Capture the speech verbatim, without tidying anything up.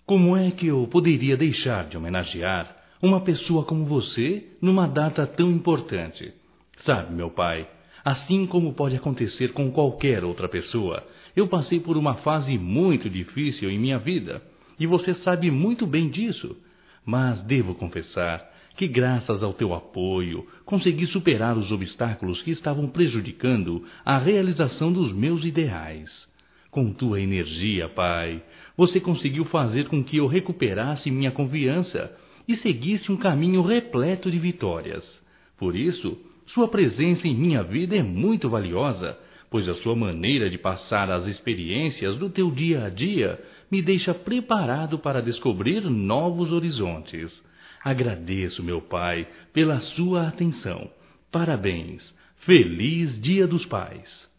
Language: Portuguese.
Como é que eu poderia deixar de homenagear uma pessoa como você numa data tão importante? Sabe, meu pai, assim como pode acontecer com qualquer outra pessoa, eu passei por uma fase muito difícil em minha vida, e você sabe muito bem disso. Mas devo confessar que graças ao teu apoio, consegui superar os obstáculos que estavam prejudicando a realização dos meus ideais. Com tua energia, pai, você conseguiu fazer com que eu recuperasse minha confiança e seguisse um caminho repleto de vitórias. Por isso, sua presença em minha vida é muito valiosa, pois a sua maneira de passar as experiências do teu dia a dia me deixa preparado para descobrir novos horizontes. Agradeço, meu pai, pela sua atenção. Parabéns. Feliz Dia dos Pais.